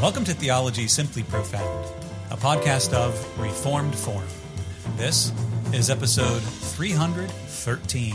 Welcome to Theology Simply Profound, a podcast of Reformed Forum. This is episode 313.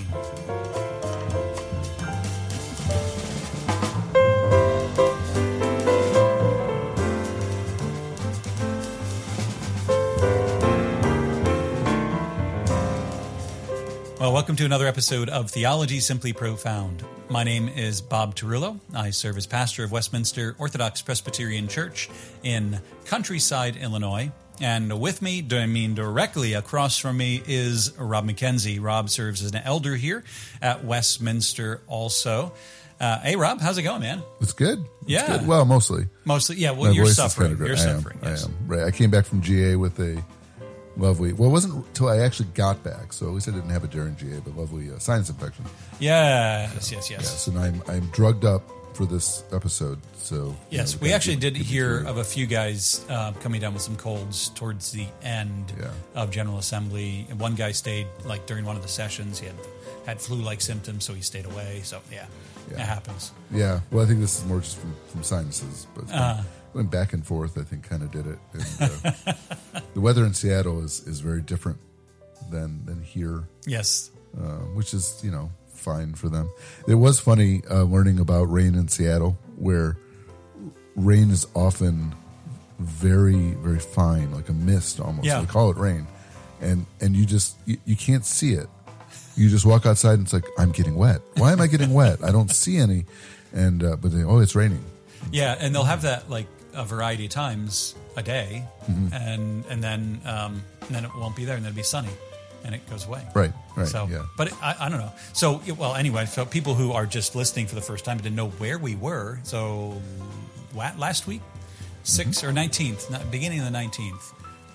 Well, welcome to another episode of Theology Simply Profound. My name is Bob Tarullo. I serve as pastor of Westminster Orthodox Presbyterian Church in Countryside, Illinois. And with me, directly across from me, is Rob McKenzie. Rob serves as an elder here at Westminster also. Hey, Rob, how's it going, man? It's good. Yeah. Good. Well, mostly. Mostly, yeah. Well, you're suffering. You're suffering. I am. Right. I came back from GA with a lovely, well, it wasn't until I actually got back, so at least I didn't have it during GA, but lovely sinus infection. Yes. Yes, and I'm drugged up for this episode, so. Yes, we actually did hear of a few guys coming down with some colds towards the end of General Assembly. And one guy stayed, like, during one of the sessions. He had flu-like symptoms, so he stayed away. So, yeah. It happens. Yeah, well, I think this is more just from sinuses, but went back and forth, I think, kind of did it. And, the weather in Seattle is very different than here. Yes. Which is, fine for them. It was funny learning about rain in Seattle, where rain is often very, very fine, like a mist almost. Yeah. They call it rain. And you can't see it. You just walk outside and it's like, I'm getting wet. Why am I getting wet? I don't see any. And but it's raining. Yeah, and they'll have that like a variety of times a day, and then it won't be there, and then it'll be sunny, and it goes away. Right. So, yeah. But I don't know. So, well, anyway, so people who are just listening for the first time didn't know where we were. So, last week, 6th or 19th, beginning of the 19th.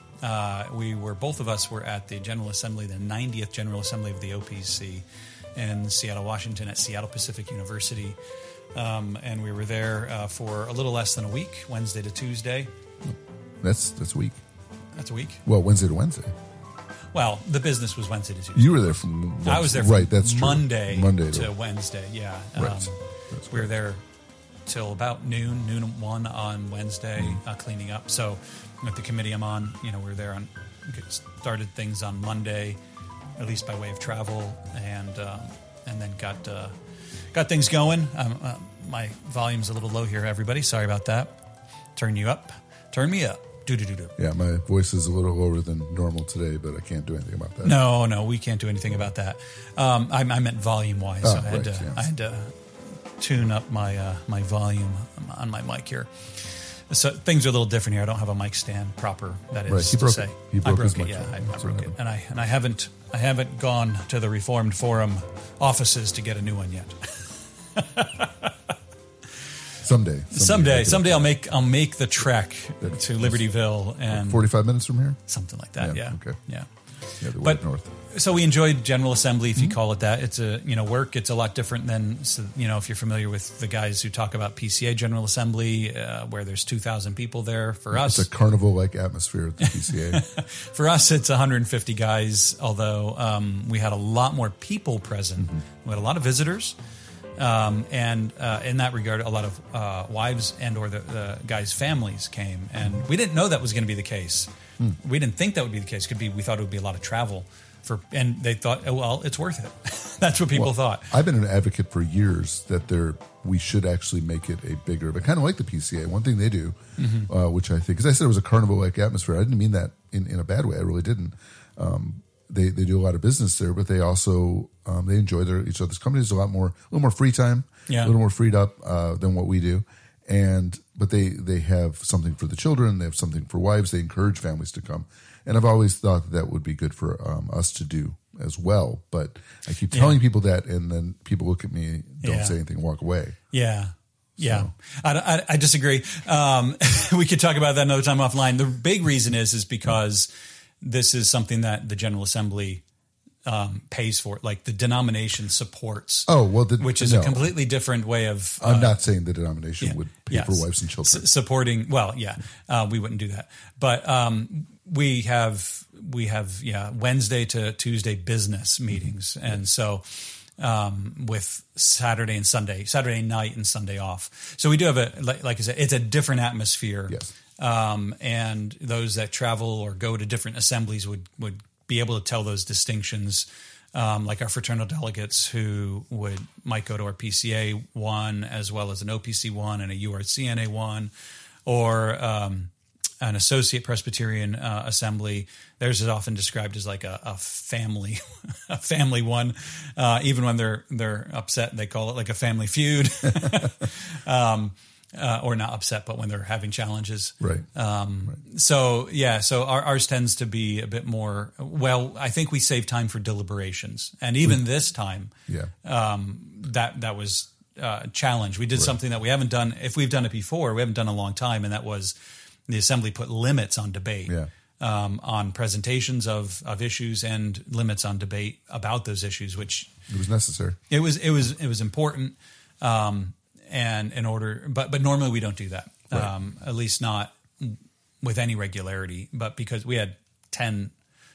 Both of us were at the General Assembly, the 90th General Assembly of the OPC in Seattle, Washington at Seattle Pacific University. And we were there for a little less than a week, Wednesday to Tuesday. That's a week. That's a week? Well, Wednesday to Wednesday. Well, the business was Wednesday to Tuesday. You were there from I was there from right, that's true. Monday to Wednesday, yeah. Right. We were there till about noon 1 on Wednesday, cleaning up. So with the committee I'm on, we were there started things on Monday, at least by way of travel, and then got things going. My volume's a little low here, everybody. Sorry about that. Turn you up. Turn me up. Do. Yeah, my voice is a little lower than normal today, but I can't do anything about that. No, we can't do anything about that. I meant volume-wise. So I had to tune up my volume on my mic here. So things are a little different here. I don't have a mic stand proper. That is to say, he broke I his broke it. mic Yeah, stand. I broke it, and I haven't gone to the Reformed Forum offices to get a new one yet. Someday I'll make the trek to Libertyville and 45 minutes from here, something like that. Yeah. Okay. Yeah. Yeah, the way north. So we enjoyed General Assembly, if you call it that. It's work. It's a lot different than, if you're familiar with the guys who talk about PCA General Assembly, where there's 2,000 people there. For us, it's a carnival-like atmosphere at the PCA. For us, it's 150 guys, although we had a lot more people present. We had a lot of visitors. And in that regard, a lot of wives and or the guys' families came. And we didn't know that was going to be the case. We didn't think that would be the case. We thought it would be a lot of travel. And they thought, it's worth it. That's what people thought. I've been an advocate for years that we should actually make it a bigger, but kind of like the PCA. One thing they do, which I think, because I said it was a carnival-like atmosphere. I didn't mean that in a bad way. I really didn't. They do a lot of business there, but they also they enjoy each other's companies. A little more free time, a little more freed up than what we do. But they have something for the children. They have something for wives. They encourage families to come. And I've always thought that would be good for us to do as well. But I keep telling people that, and then people look at me, don't say anything, walk away. Yeah. Yeah. I disagree. We could talk about that another time offline. The big reason is because this is something that the General Assembly pays for, like the denomination supports. Oh, well, which is a completely different way of. I'm not saying the denomination would pay for wives and children. Supporting, we wouldn't do that. But we have Wednesday to Tuesday business meetings, and so with Saturday night and Sunday off. So we do have like I said, it's a different atmosphere. Yes. And those that travel or go to different assemblies would be able to tell those distinctions. Like our fraternal delegates who might go to our PCA one as well as an OPC one and a URCNA one, or an associate Presbyterian assembly. Theirs is often described as like a family, a family one. Even when they're upset, they call it like a family feud. Or not upset, but when they're having challenges. Right. So ours tends to be a bit more, well, I think we save time for deliberations. And even this time, that was a challenge. We did something that we haven't done. If we've done it before, we haven't done in a long time. And that was the assembly put limits on debate, on presentations of issues and limits on debate about those issues, which it was necessary. It was important. And in order, but normally we don't do that, at least not with any regularity. But because we had 10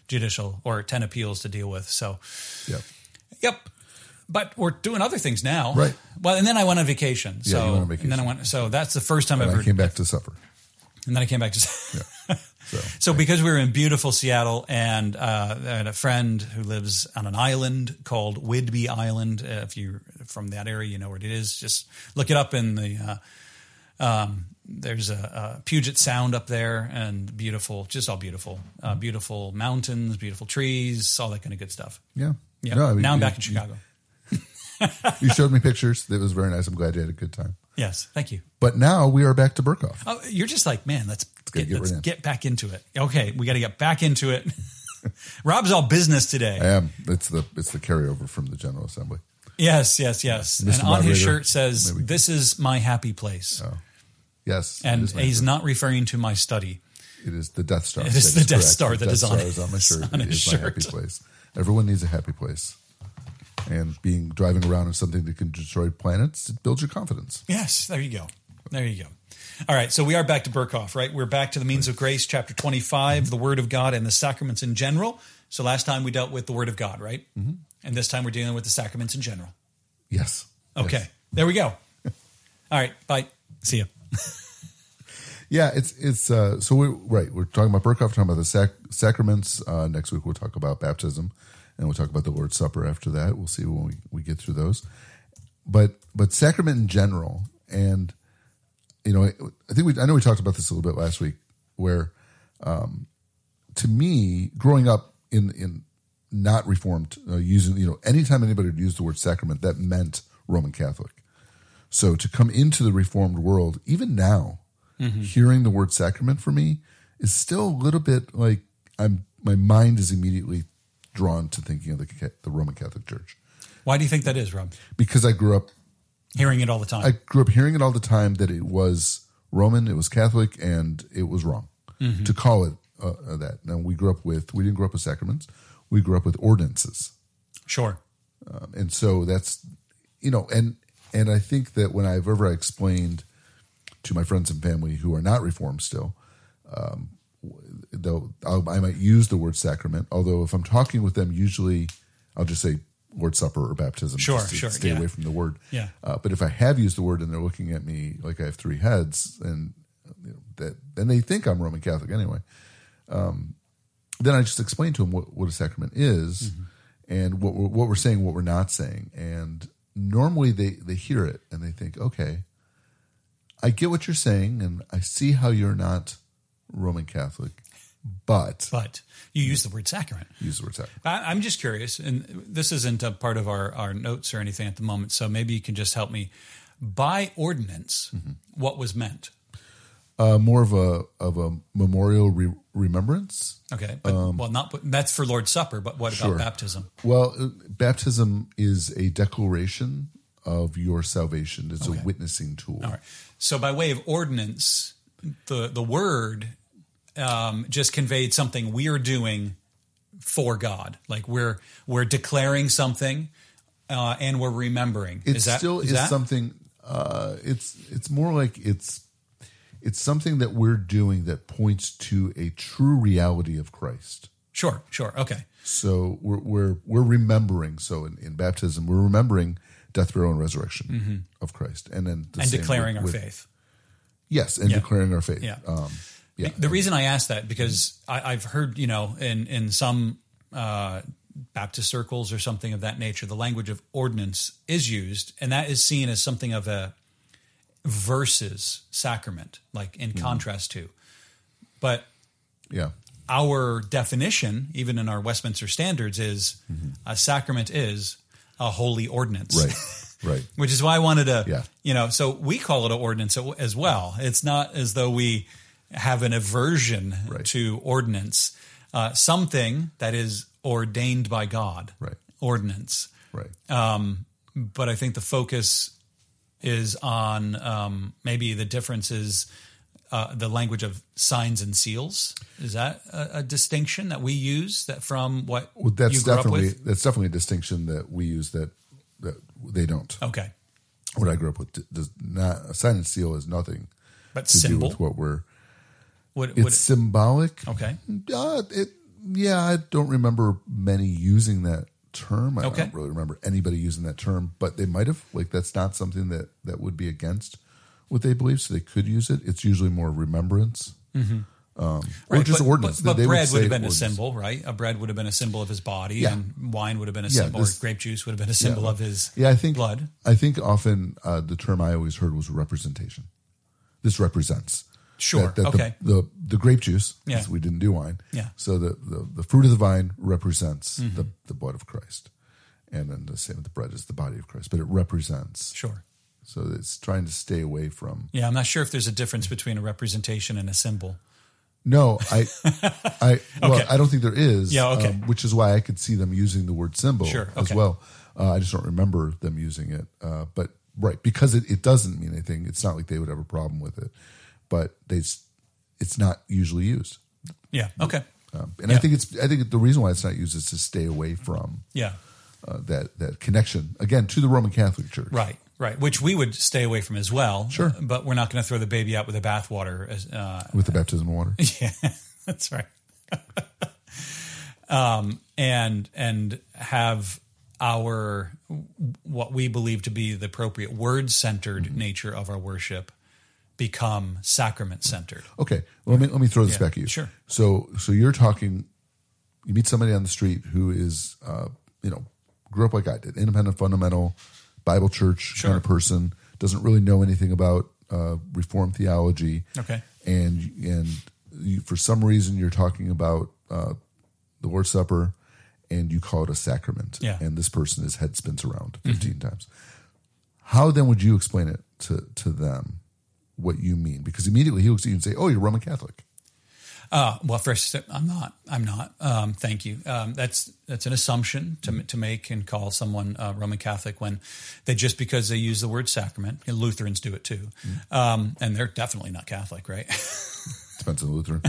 appeals to deal with, so yep. But we're doing other things now, right? Well, and then I went on vacation. Yeah, you went on vacation. And then so that's the first time I came back to supper, and then I came back to. So because we were in beautiful Seattle, and I had a friend who lives on an island called Whidbey Island. If you're from that area, you know where it is. Just look it up in the. There's a Puget Sound up there, and beautiful, just all beautiful, beautiful mountains, beautiful trees, all that kind of good stuff. Yeah. No, now I'm back in Chicago. You showed me pictures. It was very nice. I'm glad you had a good time. Yes, thank you. But now we are back to Berkhoff. Oh, you're just like, man, let's get back into it. Okay, we got to get back into it. Rob's all business today. I am. It's the carryover from the General Assembly. Yes. And on his shirt says, "This is my happy place." Oh, yes. And he's not referring to my study. It is the Death Star. It is the Death Star that is on my shirt. On it his is my shirt. happy place. Everyone needs a happy place. And driving around in something that can destroy planets, it builds your confidence. Yes, there you go. All right, so we are back to Berkhoff, right? We're back to the Means of Grace, chapter 25, the Word of God and the sacraments in general. So last time we dealt with the Word of God, right? Mm-hmm. And this time we're dealing with the sacraments in general. Yes. Okay, yes. There we go. All right, bye. See ya. Yeah, it's so we're talking about Berkhoff, talking about the sacraments. Next week we'll talk about baptism. And we'll talk about the Lord's Supper after that. We'll see when we get through those. But sacrament in general, and I know we talked about this a little bit last week, where to me, growing up in not Reformed, using anytime anybody would use the word sacrament, that meant Roman Catholic. So to come into the Reformed world, even now, hearing the word sacrament for me is still a little bit like my mind is immediately drawn to thinking of the Roman Catholic Church. Why do you think that is, Rob? Because I grew up hearing it all the time. I grew up hearing it all the time that it was Roman, it was Catholic, and it was wrong to call it that. Now we didn't grow up with sacraments. We grew up with ordinances. Sure. And so that's, and I think that when I've ever explained to my friends and family who are not Reformed still, though I might use the word sacrament, although if I'm talking with them, usually I'll just say Lord's Supper or baptism. Sure. Stay away from the word. Yeah. But if I have used the word and they're looking at me like I have three heads, and then they think I'm Roman Catholic anyway. Then I just explain to them what a sacrament is and what we're saying, what we're not saying, and normally they hear it and they think, okay, I get what you're saying, and I see how you're not Roman Catholic, but you use the word sacrament. Use the word sacrament. I'm just curious, and this isn't a part of our notes or anything at the moment, so maybe you can just help me. By ordinance, what was meant? More of a memorial remembrance. Okay, but that's for Lord's Supper. But what about baptism? Well, baptism is a declaration of your salvation. It's a witnessing tool. All right. So by way of ordinance, the word just conveyed something we're doing for God. Like we're declaring something and we're remembering. It still is something. It's more like it's something that we're doing that points to a true reality of Christ. Sure. Okay. So we're remembering. So in baptism, we're remembering death, burial, and resurrection of Christ, and then declaring our faith. Yes, and declaring our faith. Yeah. The reason I ask that because I've heard in some Baptist circles or something of that nature, the language of ordinance is used, and that is seen as something of a versus sacrament, like in contrast to. But our definition, even in our Westminster Standards, is a sacrament is a holy ordinance. Right. Which is why I wanted to, so we call it an ordinance as well. It's not as though we have an aversion to ordinance, something that is ordained by God, ordinance. Right. But I think the focus is on maybe the difference is the language of signs and seals. Is that a distinction that we use that from what you grew up with? That's definitely a distinction that we use that they don't. Okay. What I grew up with does not. A sign and seal is nothing but to symbol? do with what we're. It's symbolic. Okay. I don't remember many using that term. I don't really remember anybody using that term, but they might have. Like, that's not something that would be against what they believe, so they could use it. It's usually more remembrance. Or just ordinance. But bread would have been a symbol, right? A bread would have been a symbol of his body, and wine would have been a symbol, or grape juice would have been a symbol of his blood. I think often the term I always heard was representation. This represents. Sure. The grape juice, because we didn't do wine. Yeah. So the fruit of the vine represents the blood of Christ. And then the same with the bread is the body of Christ, but it represents. Sure. So it's trying to stay away from. Yeah, I'm not sure if there's a difference between a representation and a symbol. No, I don't think there is. Yeah, okay. Which is why I could see them using the word symbol as well. I just don't remember them using it. But because it doesn't mean anything. It's not like they would have a problem with it, but it's not usually used. Yeah. Okay. I think the reason why it's not used is to stay away from. That connection again to the Roman Catholic Church. Right, which we would stay away from as well. Sure. But we're not going to throw the baby out with the bathwater. With the baptismal water. Yeah, that's right. And have our, what we believe to be the appropriate word-centered nature of our worship become sacrament-centered. Okay, well, let me throw this back at you. Sure. So you're talking, you meet somebody on the street who is, grew up like I did, independent, fundamental, Bible church kind of person, doesn't really know anything about Reformed theology. Okay. And you, for some reason, you're talking about the Lord's Supper, and you call it a sacrament. Yeah. And this person, his head spins around 15 times. How then would you explain it to them what you mean? Because immediately he looks at you and say, "Oh, you're Roman Catholic." Well, first, I'm not. Thank you. That's an assumption to make and call someone Roman Catholic when just because they use the word sacrament. And Lutherans do it too, and they're definitely not Catholic, right? Depends on the Lutheran.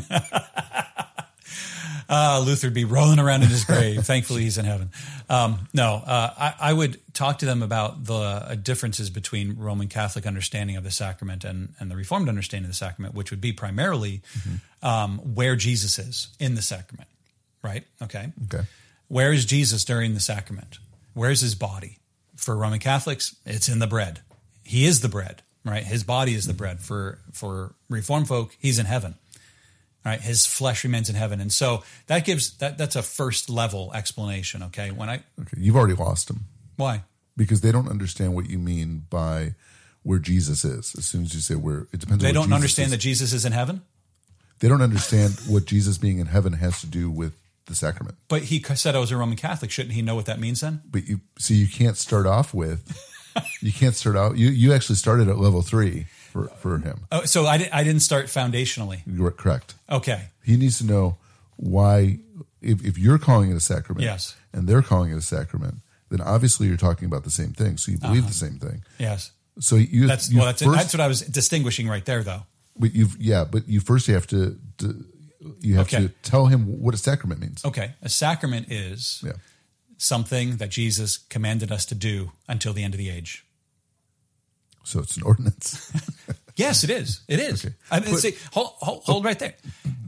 Luther'd be rolling around in his grave. Thankfully, he's in heaven. I would talk to them about the differences between Roman Catholic understanding of the sacrament and the Reformed understanding of the sacrament, which would be primarily where Jesus is in the sacrament, right? Okay. Where is Jesus during the sacrament? Where's his body? For Roman Catholics, it's in the bread. He is the bread, right? His body is the bread. For Reformed folk, he's in heaven. Right, his flesh remains in heaven, and so that gives that's a first level explanation. Okay, you've already lost them. Why? Because they don't understand what you mean by where Jesus is. As soon as you say where, it depends. They don't understand that Jesus is in heaven. They don't understand what Jesus being in heaven has to do with the sacrament. But he said I was a Roman Catholic. Shouldn't he know what that means then? But you can't start off with. You can't start out. You actually started at level 3. For him. Oh, so I didn't start foundationally. You're correct. Okay. He needs to know why, if you're calling it a sacrament, yes, and they're calling it a sacrament, then obviously you're talking about the same thing. So you believe the same thing. Yes. So that's what I was distinguishing right there, though. But you first have to tell him what a sacrament means. Okay. A sacrament is something that Jesus commanded us to do until the end of the age. So it's an ordinance. Yes, it is. It is. Okay. Hold right there.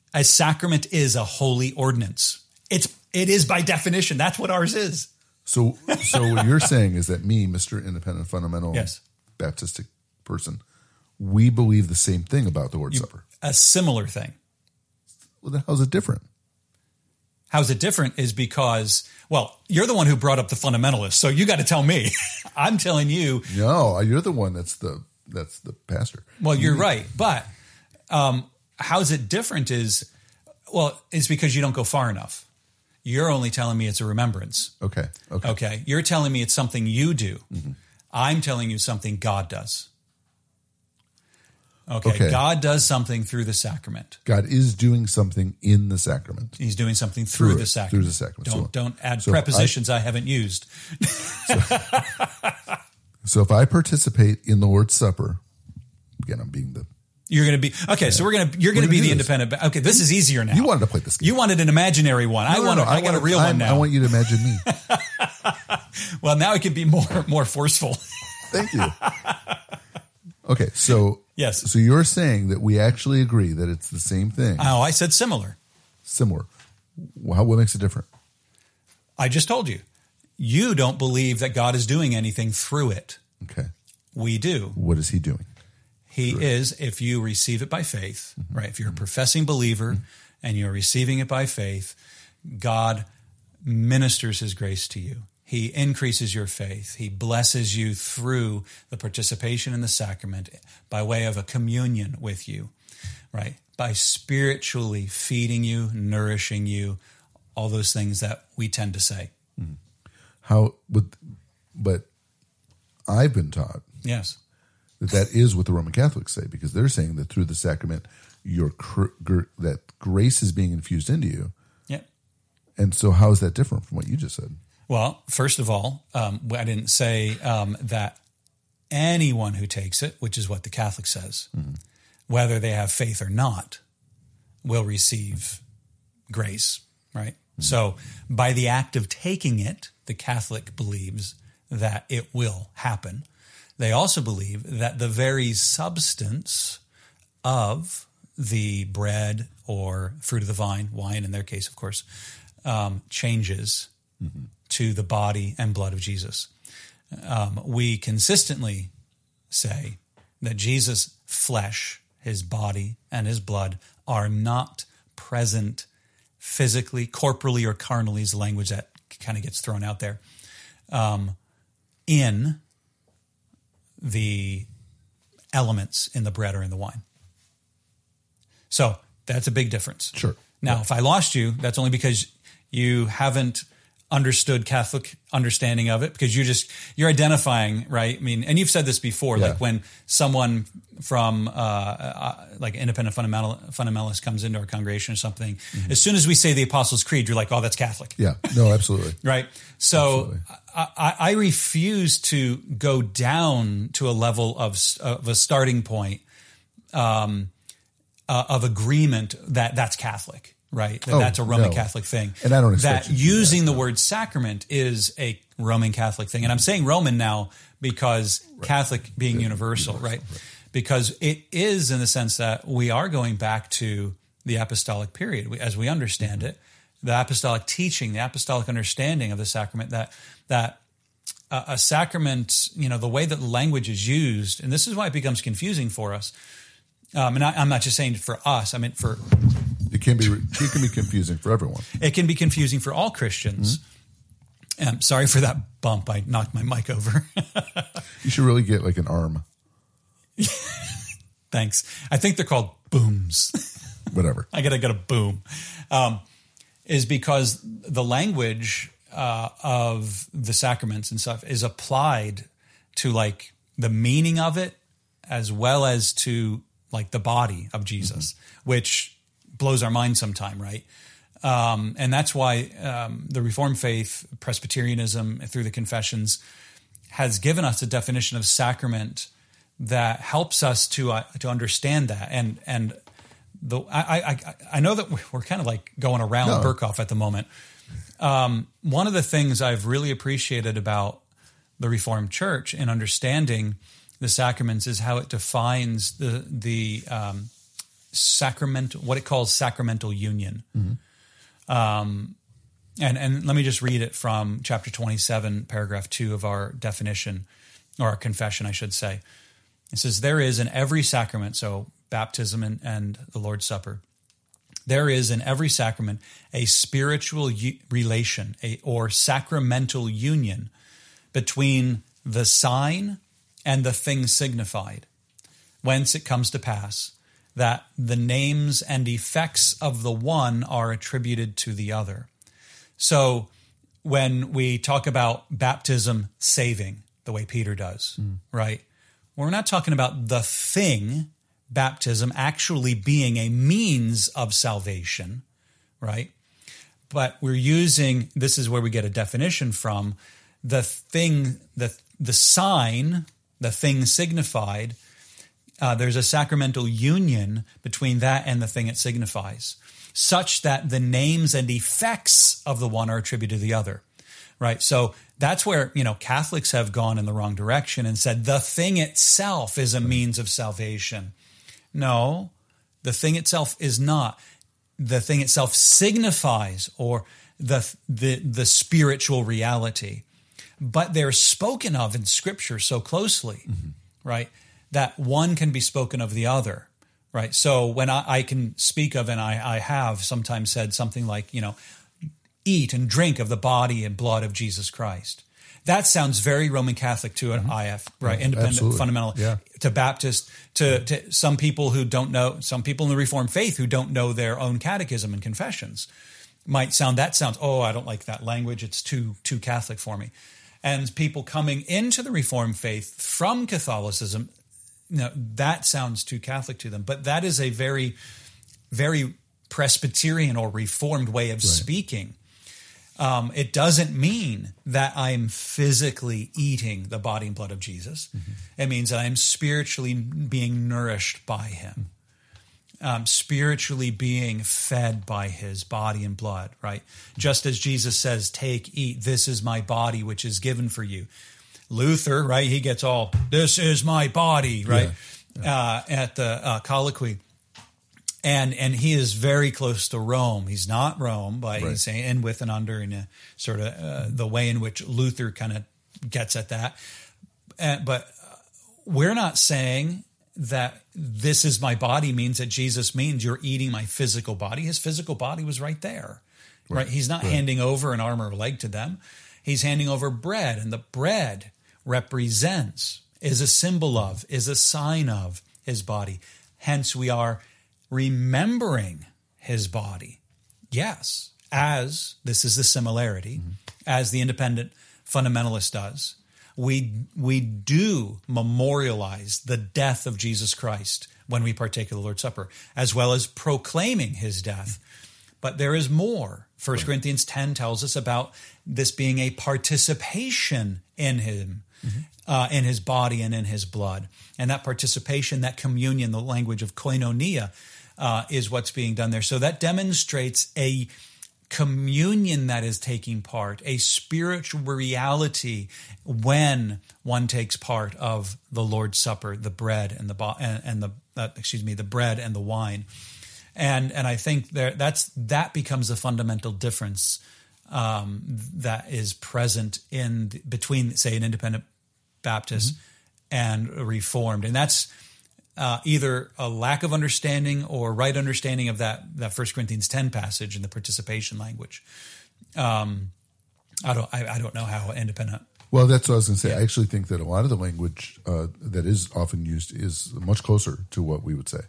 A sacrament is a holy ordinance. It is by definition. That's what ours is. So what you're saying is that me, Mr. Independent Fundamental Yes. Baptistic person, we believe the same thing about the Lord's Supper. A similar thing. Well, then how's it different? How's it different is because, well, you're the one who brought up the fundamentalists, so you got to tell me. I'm telling you. No, you're the one that's the pastor. Well, you're right. But how's it different is because you don't go far enough. You're only telling me it's a remembrance. Okay. You're telling me it's something you do. Mm-hmm. I'm telling you something God does. Okay. God does something through the sacrament. God is doing something in the sacrament. He's doing something through the sacrament. Through the sacrament. Don't add prepositions I haven't used. So if I participate in the Lord's Supper, again, I'm being the... You're going to be... Okay, yeah. So you're going to be the independent... Okay, this is easier now. You wanted to play this game. You wanted an imaginary one. I got a real one now. I want you to imagine me. Well, now it can be more forceful. Thank you. Okay, so... Yes. So you're saying that we actually agree that it's the same thing. Oh, I said similar. Similar. What makes it different? I just told you. You don't believe that God is doing anything through it. Okay. We do. What is he doing? He is, if you receive it by faith, mm-hmm. right? If you're a professing believer mm-hmm. and you're receiving it by faith, God ministers his grace to you. He increases your faith. He blesses you through the participation in the sacrament by way of a communion with you, right? By spiritually feeding you, nourishing you, all those things that we tend to say. Mm-hmm. But I've been taught yes. that is what the Roman Catholics say, because they're saying that through the sacrament, that grace is being infused into you. Yeah. And so how is that different from what you just said? Well, first of all, I didn't say that anyone who takes it, which is what the Catholic says, mm-hmm. whether they have faith or not, will receive grace, right? Mm-hmm. So by the act of taking it, the Catholic believes that it will happen. They also believe that the very substance of the bread or fruit of the vine, wine in their case, of course, changes mm-hmm. to the body and blood of Jesus. We consistently say that Jesus' flesh, his body, and his blood are not present physically, corporally, or carnally is the language that kind of gets thrown out there, in the elements in the bread or in the wine. So that's a big difference. Sure. Now, yeah. If I lost you, that's only because you haven't understood Catholic understanding of it, because you're identifying, right? I mean, and you've said this before, yeah. like when someone from like independent fundamentalist comes into our congregation or something, mm-hmm. as soon as we say the Apostles' Creed, you're like, oh, that's Catholic. Yeah, no, absolutely. Right. So absolutely. I refuse to go down to a level of a starting point of agreement that that's Catholic. Right, that's a Roman Catholic thing. And I don't expect that using the word sacrament is a Roman Catholic thing. And I'm saying Roman now because right. Catholic being universal, right? Because it is in the sense that we are going back to the apostolic period, as we understand it, the apostolic teaching, the apostolic understanding of the sacrament, that a sacrament, the way that language is used, and this is why it becomes confusing for us. And I'm not just saying for us, I mean for... It can be confusing for everyone. It can be confusing for all Christians. Mm-hmm. Sorry for that bump. I knocked my mic over. You should really get like an arm. Thanks. I think they're called booms. Whatever. I gotta get a boom. Is because the language of the sacraments and stuff is applied to like the meaning of it as well as to like the body of Jesus, mm-hmm. which blows our mind sometime, right? And that's why the Reformed faith, Presbyterianism, through the confessions, has given us a definition of sacrament that helps us to understand that. And I know that we're kind of like going around Berkhoff at the moment. One of the things I've really appreciated about the Reformed Church in understanding the sacraments is how it defines the what it calls sacramental union. And let me just read it from chapter 27, paragraph 2 of our definition, or our confession, I should say. It says, there is in every sacrament, so baptism and the Lord's Supper, there is in every sacrament a spiritual relation, or sacramental union between the sign and the thing signified, whence it comes to pass that the names and effects of the one are attributed to the other. So when we talk about baptism saving, the way Peter does, right? We're not talking about the thing, baptism, actually being a means of salvation, right? But we're using, this is where we get a definition from, the thing, the sign, the thing signified, there's a sacramental union between that and the thing it signifies, such that the names and effects of the one are attributed to the other, right? So that's where, Catholics have gone in the wrong direction and said the thing itself is a means of salvation. No, the thing itself is not. The thing itself signifies, or the spiritual reality. But they're spoken of in Scripture so closely, right, that one can be spoken of the other, right? So when I can speak of, and I have sometimes said something like, eat and drink of the body and blood of Jesus Christ. That sounds very Roman Catholic to an IF, right? Independent, absolutely. fundamental, to Baptist, to some people who don't know, some people in the Reformed faith who don't know their own catechism and confessions might sound, oh, I don't like that language. It's too Catholic for me. And people coming into the Reformed faith from Catholicism, that sounds too Catholic to them. But that is a very, very Presbyterian or Reformed way of speaking. It doesn't mean that I'm physically eating the body and blood of Jesus. It means that I'm spiritually being nourished by him, spiritually being fed by his body and blood, right? Just as Jesus says, take, eat, this is my body, which is given for you. Luther, right, he gets all, this is my body, right, at the colloquy. And he is very close to Rome. He's not Rome, but he's saying in, with, and under, in a sort of the way in which Luther kind of gets at that. But we're not saying that this is my body means that Jesus means you're eating my physical body. His physical body was right there, right? He's not handing over an arm or a leg to them. He's handing over bread, and the bread represents, is a symbol of, is a sign of his body. Hence, we are remembering his body. Yes, as, this is the similarity, as the independent fundamentalist does, we do memorialize the death of Jesus Christ when we partake of the Lord's Supper, as well as proclaiming his death. But there is more. 1 Corinthians 10 tells us about this being a participation in him, in his body and in his blood. And that participation, that communion, the language of koinonia, is what's being done there. So that demonstrates a communion that is taking part, a spiritual reality when one takes part of the Lord's Supper, the bread and the bread and the wine. And I think that becomes the fundamental difference that is present between, say, an independent Baptist and a Reformed, and that's either a lack of understanding or right understanding of that 1 Corinthians 10 passage in the participation language. I don't know how independent. Well, that's what I was going to say. I actually think that a lot of the language that is often used is much closer to what we would say.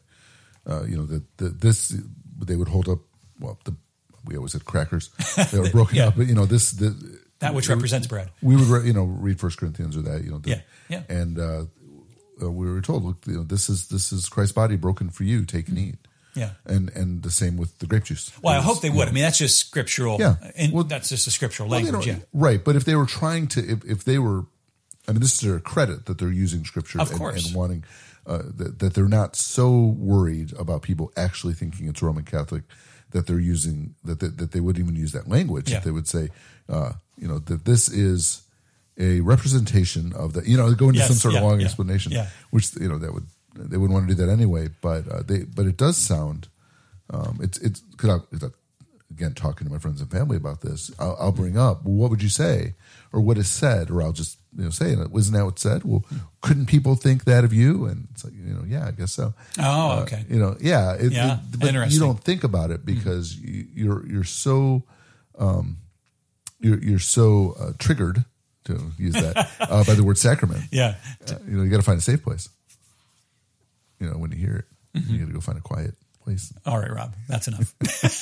This they would hold up. Well, we always had crackers. They were broken up, but that which represents bread. We would read 1 Corinthians or that. And we were told, look, this is Christ's body broken for you. Take and eat. Yeah, and the same with the grape juice. Well, I hope they would. I mean, that's just scriptural. Yeah, that's just a scriptural language. Right. But if they were trying to, if they were, I mean, this is their credit that they're using scripture and wanting that they're not so worried about people actually thinking it's Roman Catholic that they're using that they wouldn't even use that language. Yeah. That they would say, that this is a representation of the, go into some sort of long explanation, which that would they wouldn't want to do that anyway. But it does sound it's because again, talking to my friends and family about this, I'll bring up, well, what would you say, or what is said, or I'll just say it. Wasn't that what's said? Well, couldn't people think that of you? And it's like, yeah, I guess so. Oh, okay. But interesting. you don't think about it because you're so you're so triggered, to use that, by the word sacrament. Yeah, you got to find a safe place. When you hear it, you got to go find a quiet place. All right, Rob, that's enough.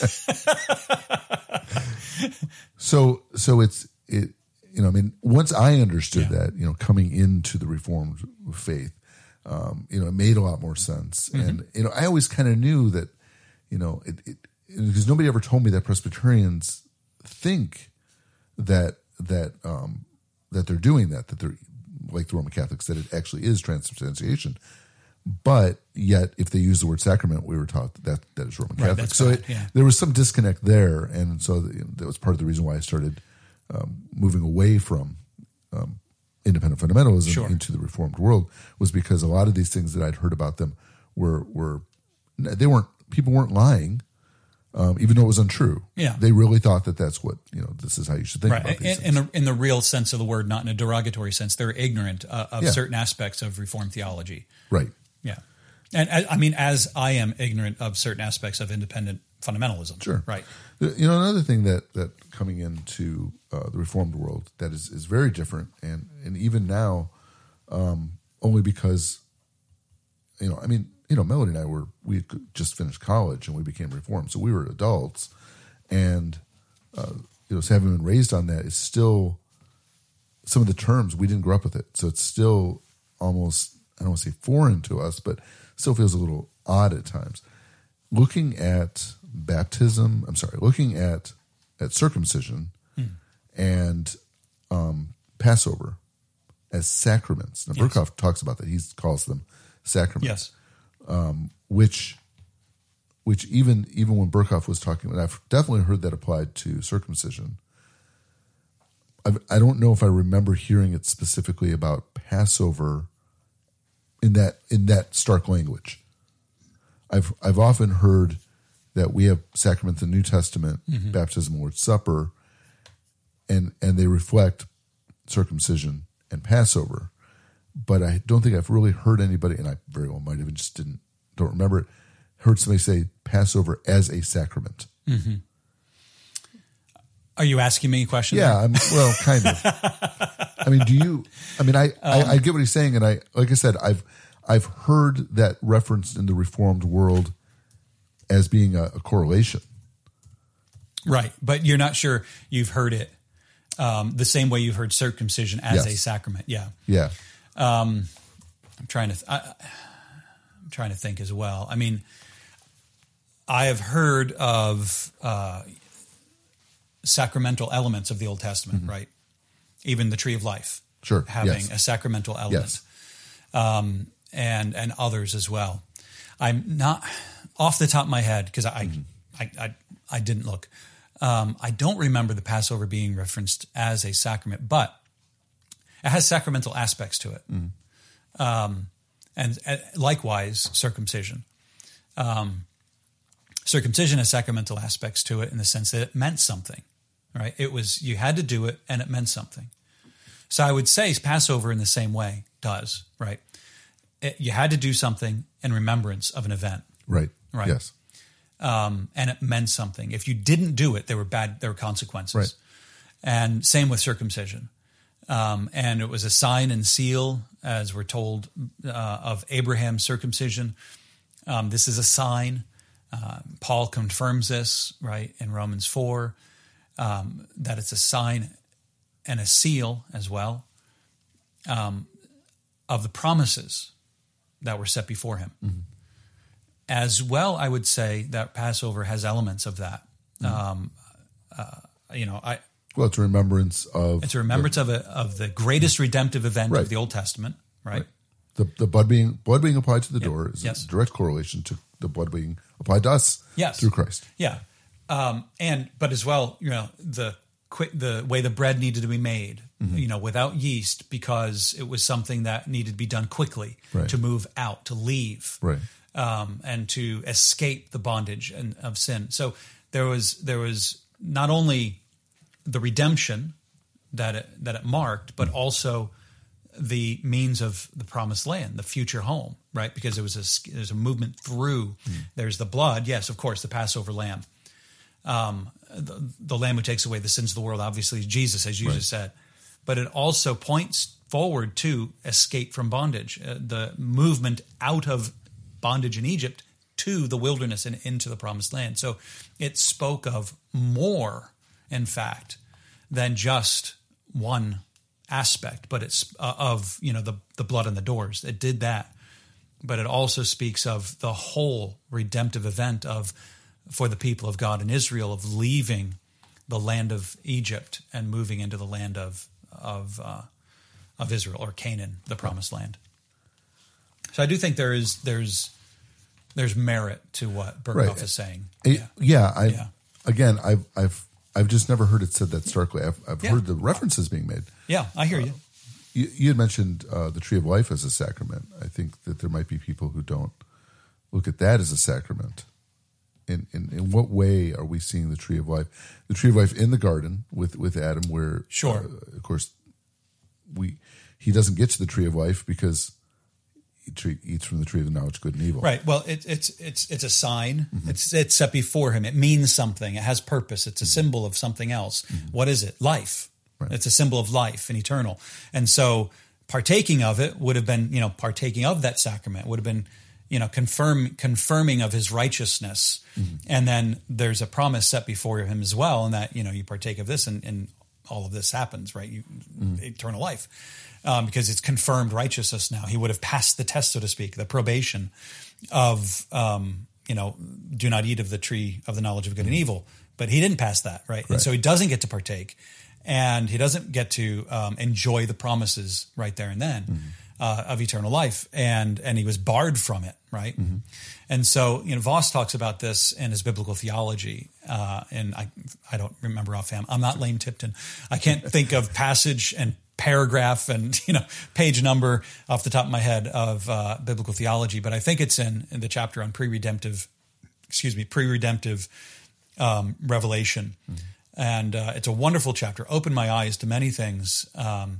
So once I understood that, coming into the Reformed faith, it made a lot more sense. And, I always kind of knew that, because nobody ever told me that Presbyterians think that they're doing that they're like the Roman Catholics, that it actually is transubstantiation. But yet, if they use the word sacrament, we were taught that is Roman Catholic. So there was some disconnect there, and so that was part of the reason why I started moving away from independent fundamentalism into the Reformed world, was because a lot of these things that I'd heard about them people weren't lying, even though it was untrue. Yeah, they really thought that that's what this is how you should think about these things. In the real sense of the word, not in a derogatory sense. They're ignorant of certain aspects of Reformed theology. Right. Yeah. And I mean, as I am ignorant of certain aspects of independent fundamentalism. Sure. Right. Another thing that coming into the Reformed world that is very different, and even now, only because, Melody and I we had just finished college and we became Reformed. So we were adults, and, so having been raised on that is still, some of the terms, we didn't grow up with it. So it's still almost, I don't want to say foreign to us, but still feels a little odd at times. Looking at looking at circumcision and Passover as sacraments. Now, Berkhoff talks about that. He calls them sacraments. Yes. Which even when Berkhoff was talking, and I've definitely heard that applied to circumcision. I don't know if I remember hearing it specifically about Passover in that stark language. I've often heard that we have sacraments in the New Testament, baptism, Lord's Supper, and they reflect circumcision and Passover. But I don't think I've really heard anybody, and I very well might have just don't remember it, heard somebody say Passover as a sacrament. Mm-hmm. Are you asking me a question? Yeah, kind of. I mean, I get what he's saying, and like I said, I've heard that referenced in the Reformed world as being a correlation. Right, but you're not sure you've heard it the same way you've heard circumcision as a sacrament. Yeah. Yeah. I'm trying to think as well. I mean, I have heard of sacramental elements of the Old Testament, right? Even the Tree of Life, having a sacramental element, and others as well. I'm not off the top of my head because I didn't look. I don't remember the Passover being referenced as a sacrament, but it has sacramental aspects to it. And likewise, circumcision. Circumcision has sacramental aspects to it in the sense that it meant something, right? You had to do it and it meant something. So I would say Passover in the same way does, right? You had to do something in remembrance of an event. Right. Right. Yes. And it meant something. If you didn't do it, there were consequences. Right. And same with circumcision. And it was a sign and seal, as we're told, of Abraham's circumcision. This is a sign. Paul confirms this, right, in Romans 4, that it's a sign and a seal as well of the promises that were set before him. Mm-hmm. As well, I would say that Passover has elements of that. Mm-hmm. It's a remembrance of... It's a remembrance of the greatest redemptive event of the Old Testament, right? The blood being applied to the door is a direct correlation to the blood being applied to us through Christ. Yeah. But as well, the the way the bread needed to be made, without yeast, because it was something that needed to be done quickly, Right. to move out, to leave, Right. and to escape the bondage of sin. So there was not only the redemption that it marked, but also the means of the promised land, the future home, right? Because there's a movement through. There's the blood, yes, of course, the Passover lamb. The lamb who takes away the sins of the world, obviously, is Jesus, as you just said. But it also points forward to escape from bondage, the movement out of bondage in Egypt to the wilderness and into the promised land. So it spoke of more, in fact, than just one aspect, but it's of the blood on the doors. It did that, but it also speaks of the whole redemptive event for the people of God in Israel, of leaving the land of Egypt and moving into the land of Israel, or Canaan, the promised land. So I do think there's merit to what Berghoff is saying. Again, I've just never heard it said that starkly. I've heard the references being made. Yeah, I hear you. You had mentioned the Tree of Life as a sacrament. I think that there might be people who don't look at that as a sacrament. In what way are we seeing the Tree of Life? The Tree of Life in the garden with Adam, where of course he doesn't get to the Tree of Life because he eats from the tree of the knowledge of good and evil. Right. Well, it's a sign. Mm-hmm. It's set before him. It means something. It has purpose. It's a symbol of something else. Mm-hmm. What is it? Life. Right. It's a symbol of life and eternal. And so partaking of it would have been, partaking of that sacrament would have been, confirming of his righteousness. Mm-hmm. And then there's a promise set before him as well, and that, you partake of this and all of this happens, right? Eternal life. Because it's confirmed righteousness now. He would have passed the test, so to speak, the probation of, do not eat of the tree of the knowledge of good and evil. But he didn't pass that, right? And so he doesn't get to partake, and he doesn't get to enjoy the promises right there and then of eternal life. And he was barred from it, right? Mm-hmm. And so, Voss talks about this in his biblical theology. And I don't remember offhand. I'm not Lane Tipton. I can't think of passage and paragraph and page number off the top of my head of biblical theology, but I think it's in the chapter on pre-redemptive revelation, and it's a wonderful chapter. Opened my eyes to many things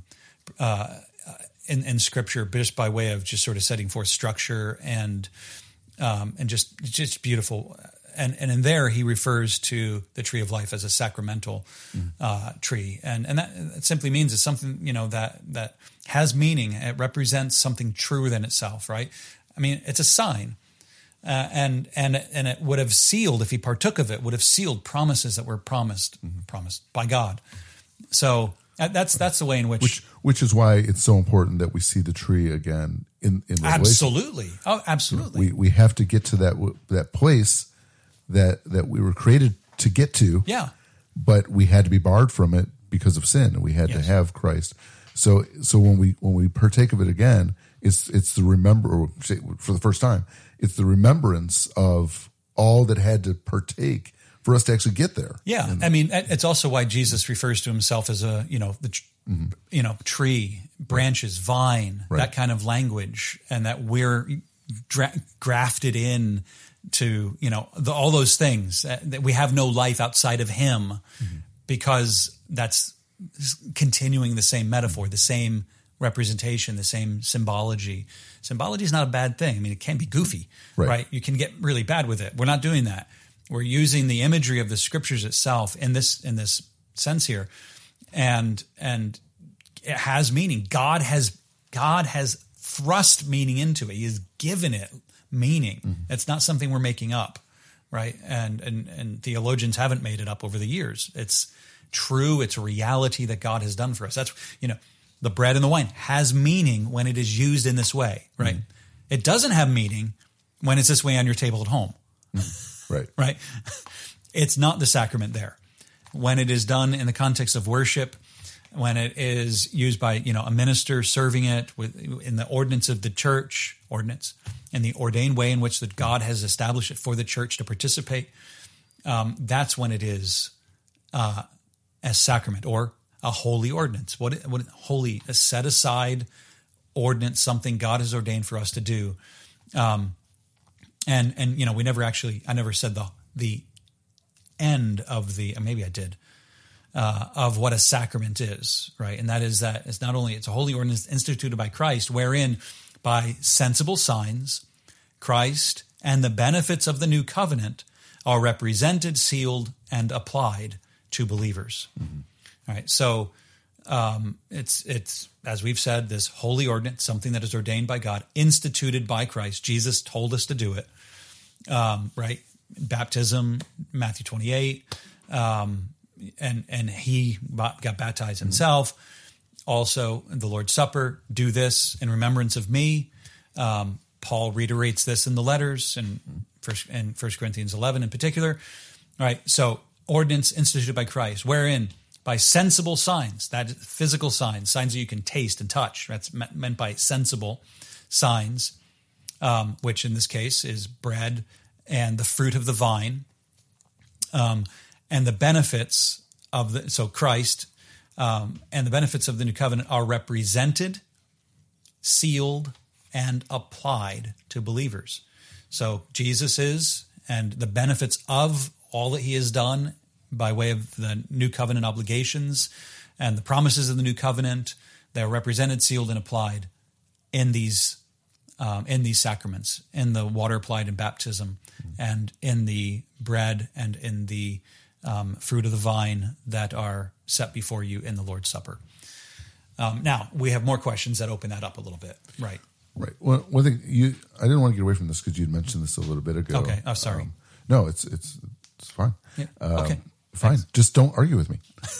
in Scripture, just by way of just sort of setting forth structure and just beautiful. And in there, he refers to the tree of life as a sacramental tree, and that simply means it's something that has meaning. It represents something truer than itself, right? I mean, it's a sign, and it would have sealed, if he partook of it, would have sealed promises that were promised by God. So that's the way in which is why it's so important that we see the tree again in Revelation. Absolutely, absolutely. We have to get to that place that we were created to get to, but we had to be barred from it because of sin, and we had to have Christ. So when we partake of it again, it's the for the first time, it's the remembrance of all that had to partake for us to actually get there. Yeah, I mean, it's also why Jesus refers to himself as a tree, branches, vine, that kind of language, and that we're grafted in to all those things, that we have no life outside of him, because that's continuing the same metaphor, the same representation, the same symbology. Symbology is not a bad thing. I mean, it can be goofy, right? You can get really bad with it. We're not doing that. We're using the imagery of the Scriptures itself in this sense here, and it has meaning. God has thrust meaning into it. He has given it meaning. It's not something we're making up, right? And theologians haven't made it up over the years. It's true. It's a reality that God has done for us. That's, the bread and the wine has meaning when it is used in this way, right? It doesn't have meaning when it's this way on your table at home. Right. It's not the sacrament there. When it is done in the context of worship, when it is used by, a minister serving it in the ordinance of the church, in the ordained way in which that God has established it for the church to participate, that's when it is a sacrament or a holy ordinance. What holy? A set aside ordinance, something God has ordained for us to do. And we never actually. I never said the end of the. Maybe I did. Of what a sacrament is, right? And that is that it's not only it's a holy ordinance instituted by Christ, wherein by sensible signs, Christ and the benefits of the new covenant are represented, sealed, and applied to believers. Mm-hmm. All right. So it's as we've said, this holy ordinance, something that is ordained by God, instituted by Christ. Jesus told us to do it. Right. Baptism, Matthew 28. And he got baptized himself. Also, the Lord's Supper, do this in remembrance of me. Paul reiterates this in the letters, in 1 Corinthians 11 in particular. All right, so ordinance instituted by Christ, wherein by sensible signs, that is physical signs that you can taste and touch. That's meant by sensible signs, which in this case is bread and the fruit of the vine. And the benefits of Christ and the benefits of the new covenant are represented, sealed, and applied to believers. So Jesus is, and the benefits of all that he has done by way of the new covenant obligations and the promises of the new covenant, they're represented, sealed, and applied in these sacraments, in the water applied in baptism, and in the bread and in the fruit of the vine that are set before you in the Lord's Supper. Now, we have more questions that open that up a little bit. Right. Right. One thing, I didn't want to get away from this because you'd mentioned this a little bit ago. Okay. Oh, sorry. No, it's fine. Yeah. Okay. Fine. Thanks. Just don't argue with me.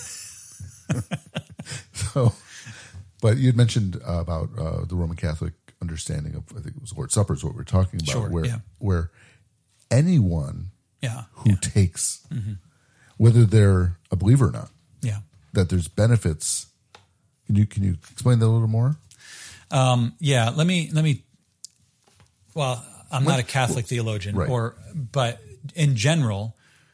But you'd mentioned about the Roman Catholic understanding of, I think it was Lord's Supper is what we're talking about, Sure, where anyone who takes, whether they're a believer or not, that there's benefits. Can you explain that a little more? Let me. Well, I'm not a Catholic theologian, right. But in general,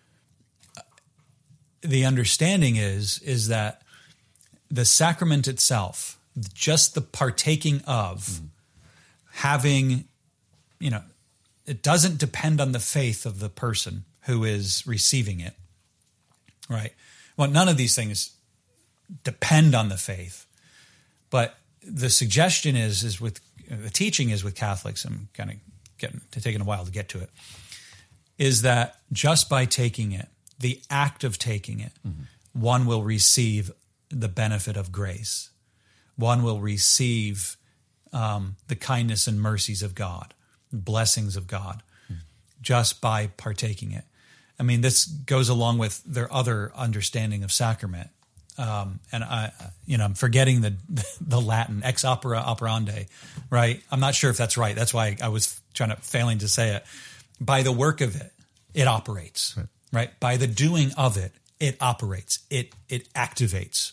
the understanding is that the sacrament itself, just the partaking of, having, it doesn't depend on the faith of the person who is receiving it, right? Well, none of these things depend on the faith, but the suggestion is with the teaching is with Catholics. I'm kind of taking a while to get to it. Is that just by taking it, the act of taking it, one will receive the benefit of grace. One will receive the kindness and mercies of God, blessings of God, just by partaking it. I mean, this goes along with their other understanding of sacrament. And I'm forgetting the Latin ex opere operandi, right? I'm not sure if that's right. That's why I was failing to say it. By the work of it, it operates, right? By the doing of it, it operates. It activates.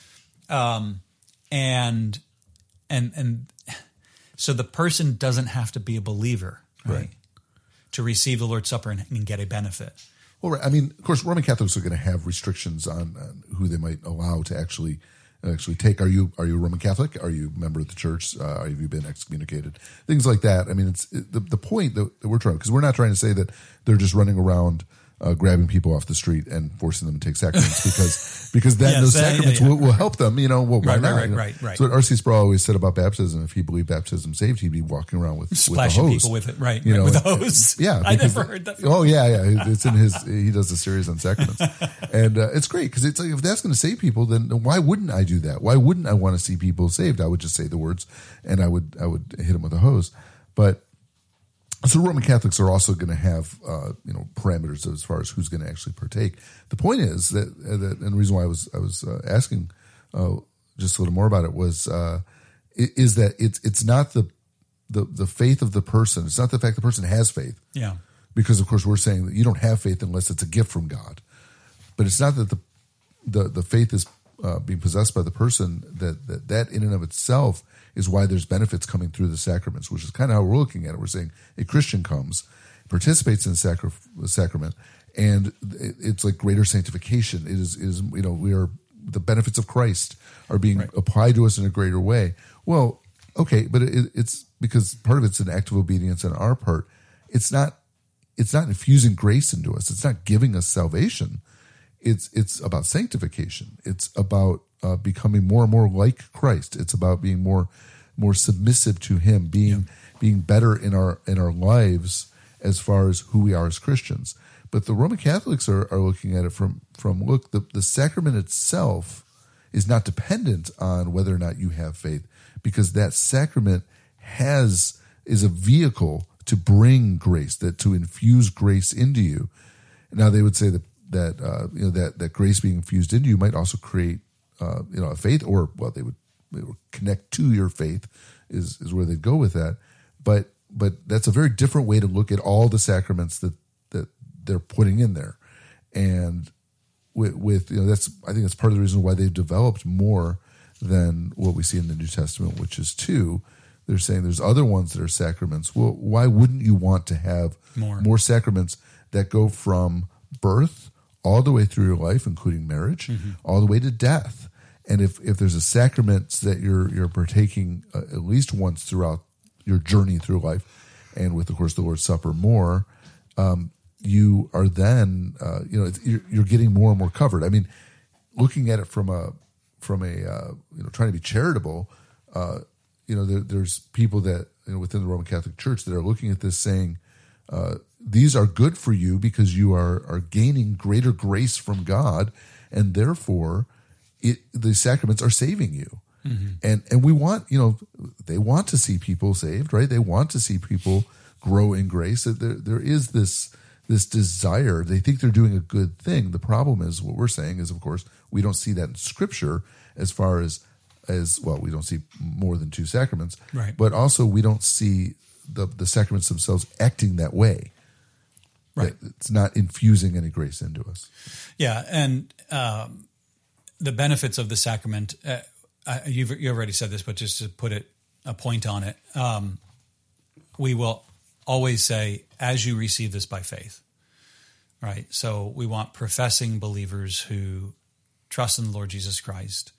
And so the person doesn't have to be a believer, right? To receive the Lord's Supper and get a benefit. Well, right. I mean, of course, Roman Catholics are going to have restrictions on who they might allow to actually take. Are you a Roman Catholic? Are you a member of the church? Have you been excommunicated? Things like that. I mean, it's the point that we're trying, because we're not trying to say that they're just running around grabbing people off the street and forcing them to take sacraments because then those sacraments will help them. Why not? Right. So what R.C. Sproul always said about baptism: if he believed baptism saved, he'd be walking around with splashing a hose. people with it, right? With a hose. Yeah, I never heard that. Oh yeah. It's in his. He does a series on sacraments, and it's great because it's like, if that's going to save people, then why wouldn't I do that? Why wouldn't I want to see people saved? I would just say the words, and I would hit them with a hose, but. So Roman Catholics are also going to have, parameters as far as who's going to actually partake. The point is that and the reason why I was asking just a little more about it is that it's not the faith of the person. It's not the fact the person has faith. Yeah. Because of course we're saying that you don't have faith unless it's a gift from God. But it's not that the faith is being possessed by the person that in and of itself is why there's benefits coming through the sacraments, which is kind of how we're looking at it. We're saying a Christian comes, participates in the sacrament, and it's like greater sanctification. It is we are, the benefits of Christ are being applied to us in a greater way. Well, okay, but it's because part of it's an act of obedience on our part. It's not infusing grace into us. It's not giving us salvation. It's about sanctification. It's about becoming more and more like Christ. It's about being more submissive to Him, being better in our lives as far as who we are as Christians. But the Roman Catholics are looking at it from look, the sacrament itself is not dependent on whether or not you have faith, because that sacrament is a vehicle to bring grace, to infuse grace into you. Now they would say that grace being infused into you might also create a faith, or they would connect to your faith is where they'd go with that. But that's a very different way to look at all the sacraments that they're putting in there. And with I think that's part of the reason why they've developed more than what we see in the New Testament, which is they're saying there's other ones that are sacraments. Well, why wouldn't you want to have more sacraments that go from birth all the way through your life, including marriage, all the way to death? And if there's a sacrament that you're partaking at least once throughout your journey through life, and with, of course, the Lord's Supper more, you are then you're getting more and more covered. I mean, looking at it from a trying to be charitable, there's people that within the Roman Catholic Church that are looking at this saying, these are good for you because you are gaining greater grace from God, and therefore the sacraments are saving you. And we want, they want to see people saved, right? They want to see people grow in grace. There is this desire. They think they're doing a good thing. The problem is, what we're saying is, of course, we don't see that in Scripture as far as well, we don't see more than two sacraments, right? But also we don't see the sacraments themselves acting that way. Right. It's not infusing any grace into us. Yeah, and the benefits of the sacrament, you already said this, but just to put a point on it, we will always say, as you receive this by faith, right? So we want professing believers who trust in the Lord Jesus Christ,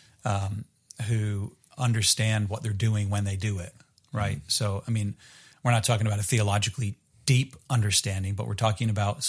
who understand what they're doing when they do it, right? Mm-hmm. So, I mean, we're not talking about a theologically deep understanding, but we're talking about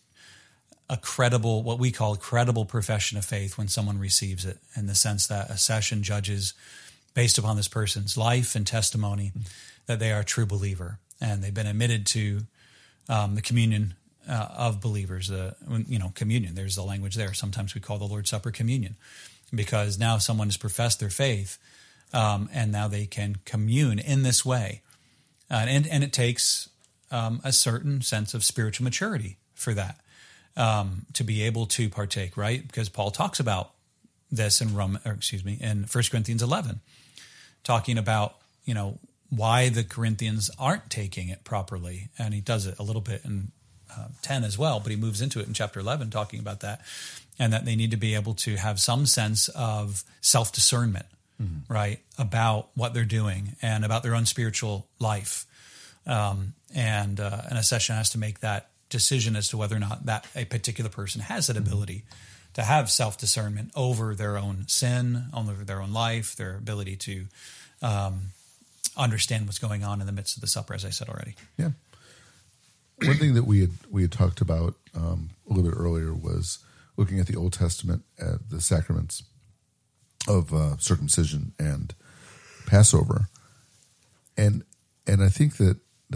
what we call a credible profession of faith when someone receives it, in the sense that a session judges, based upon this person's life and testimony, that they are a true believer, and they've been admitted to the communion of believers. Communion, there's the language there. Sometimes we call the Lord's Supper communion, because now someone has professed their faith, and now they can commune in this way. And it takes a certain sense of spiritual maturity for that, to be able to partake, right? Because Paul talks about this in 1 Corinthians 11, talking about, why the Corinthians aren't taking it properly. And he does it a little bit in 10 as well, but he moves into it in chapter 11, talking about that, and that they need to be able to have some sense of self-discernment, right, about what they're doing and about their own spiritual life. And a session has to make that decision as to whether or not that a particular person has that ability to have self-discernment over their own sin, over their own life, their ability to understand what's going on in the midst of the supper, as I said already. Yeah. One thing that we had talked about a little bit earlier was looking at the Old Testament, at the sacraments of circumcision and Passover, and I think that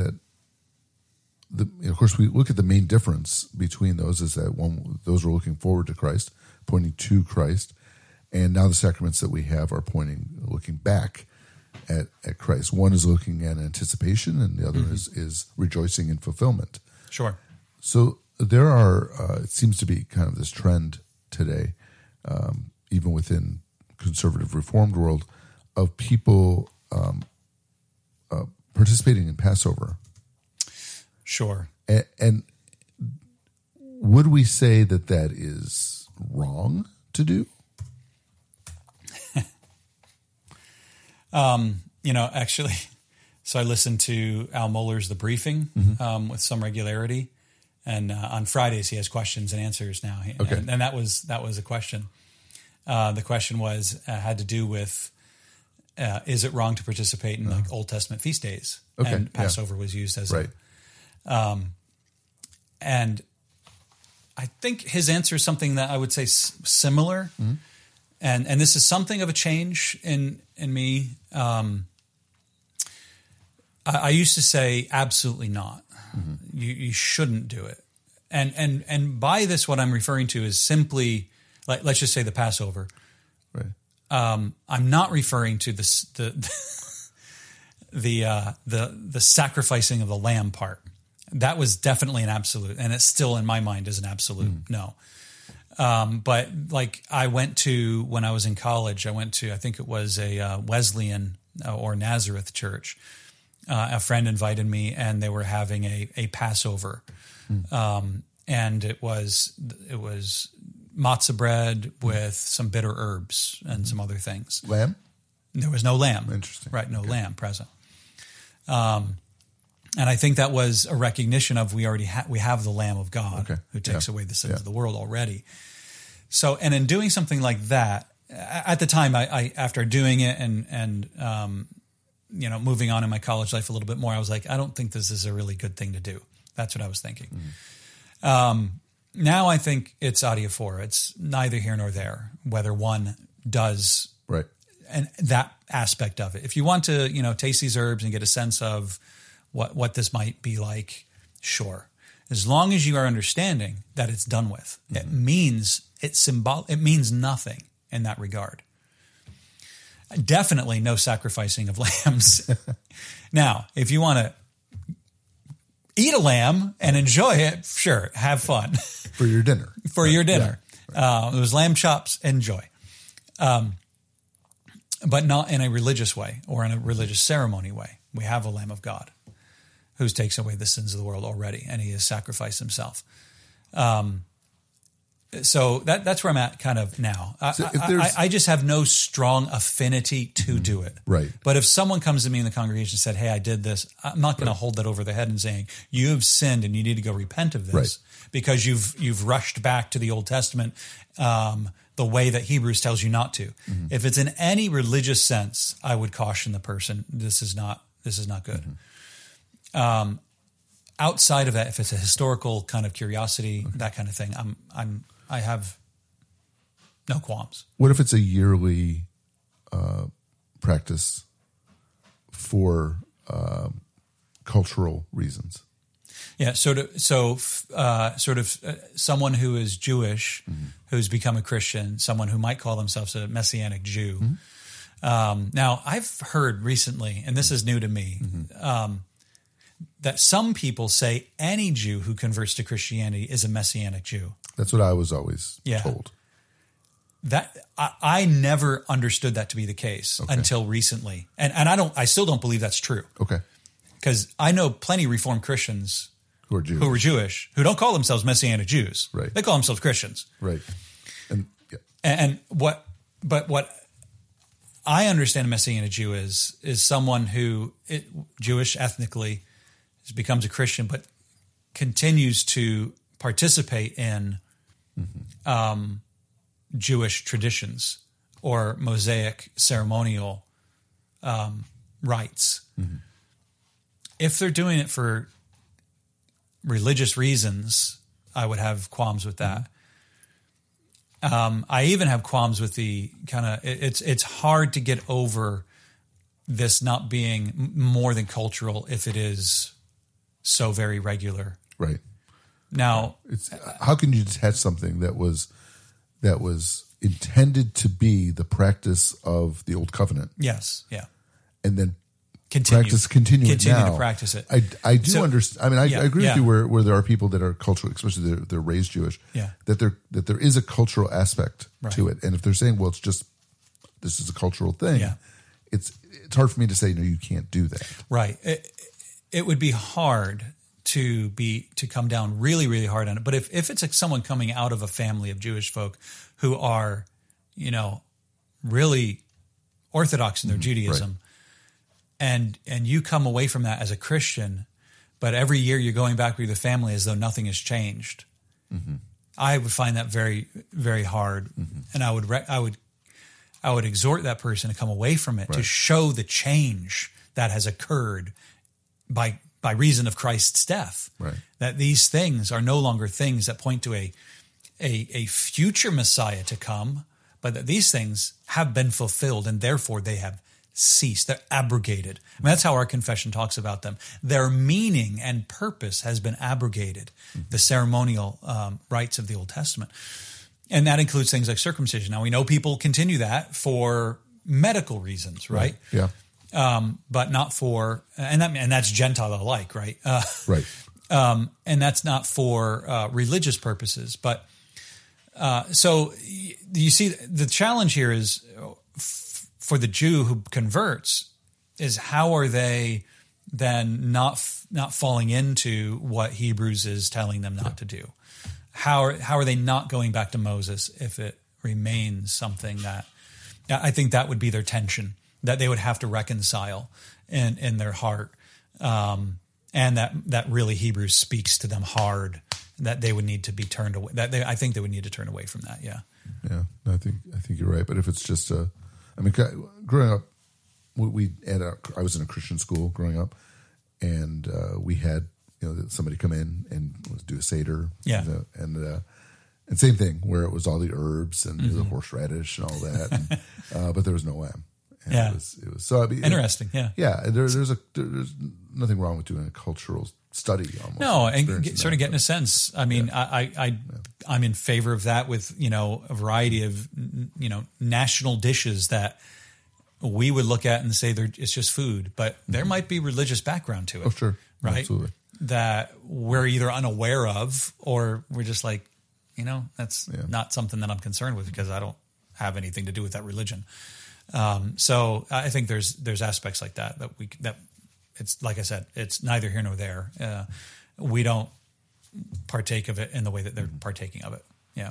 of course we look at the main difference between those is that those were looking forward to Christ, pointing to Christ, and now the sacraments that we have are looking back at Christ. One is looking at anticipation, and the other is rejoicing in fulfillment. Sure. So there are, it seems to be kind of this trend today, even within conservative Reformed world, of people participating in Passover. Sure. And would we say that is wrong to do? Actually, so I listen to Al Mohler's The Briefing with some regularity, And on Fridays, he has questions and answers now. Okay. And that was a question. The question had to do with, is it wrong to participate in like Old Testament feast days? Okay, And Passover was used as Right. and I think his answer is something that I would say similar. Mm-hmm. And this is something of a change in me. I used to say absolutely not. Mm-hmm. You shouldn't do it. And by this, what I'm referring to is simply, like, let's just say the Passover. Right. I'm not referring to the sacrificing of the lamb part. That was definitely an absolute, and it still in my mind is an absolute no. But like when I was in college, I think it was a Wesleyan or Nazareth church. A friend invited me, and they were having a Passover, and it was matzah bread with some bitter herbs and some other things. Lamb? There was no lamb. Interesting. Right, no lamb present. And I think that was a recognition of we have the Lamb of God who takes away the sins of the world already. So, and in doing something like that, at the time, I after doing it and moving on in my college life a little bit more, I was like, I don't think this is a really good thing to do. That's what I was thinking. Now I think it's adiaphora. It's neither here nor there, whether one does and that aspect of it. If you want to, taste these herbs and get a sense of what this might be like, sure. As long as you are understanding that it's done with, it means it means nothing in that regard. Definitely no sacrificing of lambs. Now, if you want to eat a lamb and enjoy it, sure, have fun. For your dinner. Those lamb chops, enjoy. But not in a religious way or in a religious ceremony way. We have a Lamb of God who takes away the sins of the world already, and he has sacrificed himself. So that's where I'm at kind of now. I just have no strong affinity to do it. Right. But if someone comes to me in the congregation and said, hey, I did this, I'm not going to hold that over their head and saying, you have sinned and you need to go repent of this because you've rushed back to the Old Testament the way that Hebrews tells you not to. If it's in any religious sense, I would caution the person, this is not good. Outside of that, if it's a historical kind of curiosity, that kind of thing, I have no qualms. What if it's a yearly practice for cultural reasons? Yeah, sort of someone who is Jewish, who's become a Christian, someone who might call themselves a Messianic Jew. Now, I've heard recently, and this is new to me, that some people say any Jew who converts to Christianity is a Messianic Jew. That's what I was always told. That I never understood that to be the case until recently, and I still don't believe that's true. Okay, because I know plenty of Reformed Christians who were Jewish who don't call themselves Messianic Jews. Right, they call themselves Christians. Right, and what I understand a Messianic Jew is someone who Jewish ethnically becomes a Christian, but continues to participate in Jewish traditions or Mosaic ceremonial rites. If they're doing it for religious reasons, I would have qualms with that. I even have qualms with the kind of it's hard to get over this not being more than cultural if it is so very regular. Right. Now, how can you detach something that was intended to be the practice of the Old Covenant? Yes. Yeah. And then continue now. to practice it. I do understand. I mean, I agree with you where there are people that are cultural, especially they're raised Jewish. Yeah. That there is a cultural aspect to it, and if they're saying, well, it's just this is a cultural thing. Yeah. It's hard for me to say no, you can't do that. Right. It would be hard to come down really, really hard on it. But if it's like someone coming out of a family of Jewish folk who are, really orthodox in their Judaism, and you come away from that as a Christian, but every year you're going back with the family as though nothing has changed. I would find that very, very hard, and I would exhort that person to come away from it to show the change that has occurred by reason of Christ's death. Right. That these things are no longer things that point to a future Messiah to come, but that these things have been fulfilled, and therefore they have ceased. They're abrogated. I mean, that's how our confession talks about them. Their meaning and purpose has been abrogated, the ceremonial rites of the Old Testament. And that includes things like circumcision. Now, we know people continue that for medical reasons, right? Yeah. But not for, and that's Gentile alike, right? Right. And that's not for religious purposes. But so you see, the challenge here is for the Jew who converts is how are they then not falling into what Hebrews is telling them not to do? How are they not going back to Moses if it remains something that I think that would be their tension, that they would have to reconcile in their heart, and that really Hebrews speaks to them hard, that they would need to be turned away. I think they would need to turn away from that. Yeah. Yeah, I think you're right. But if it's just growing up, I was in a Christian school growing up, and we had somebody come in and do a Seder. Yeah. And same thing where it was all the herbs and the horseradish and all that, and, but there was no lamb. And yeah. It was so interesting. Yeah. Yeah. There's nothing wrong with doing a cultural study almost. No, and sort of getting a sense. I mean, yeah. I'm in favor of that with, a variety of, national dishes that we would look at and say it's just food, but there might be religious background to it. Oh, sure. Right. Absolutely. That we're either unaware of, or we're just like, that's not something that I'm concerned with because I don't have anything to do with that religion. So I think there's aspects like that it's, like I said, it's neither here nor there. We don't partake of it in the way that they're partaking of it. Yeah.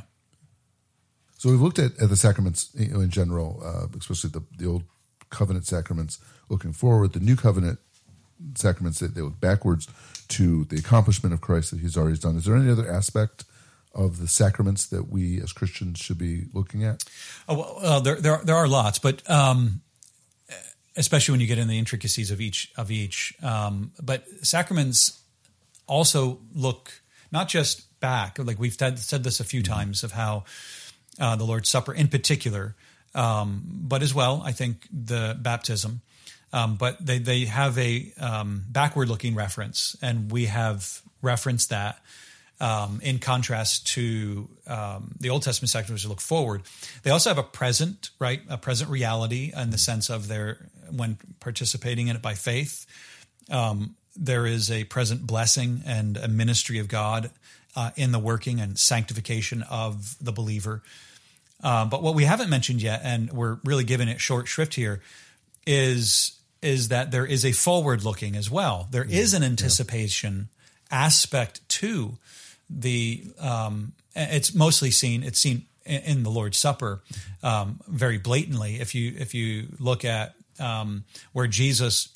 So we've looked at the sacraments in general, especially the old covenant sacraments looking forward, the new covenant sacraments that they look backwards to the accomplishment of Christ that he's already done. Is there any other aspect of the sacraments that we as Christians should be looking at? Oh, well, there are lots, but especially when you get in the intricacies of each. But sacraments also look not just back, like we've said this a few times, of how the Lord's Supper in particular, but as well, I think the baptism. But they have a backward-looking reference, and we have referenced that in contrast to the Old Testament sacraments which look forward. They also have a present reality in the sense of when participating in it by faith. There is a present blessing and a ministry of God in the working and sanctification of the believer. But what we haven't mentioned yet, and we're really giving it short shrift here, is that there is a forward-looking as well. There is an anticipation aspect to the. It's mostly seen. It's seen in the Lord's Supper very blatantly. If you look at where Jesus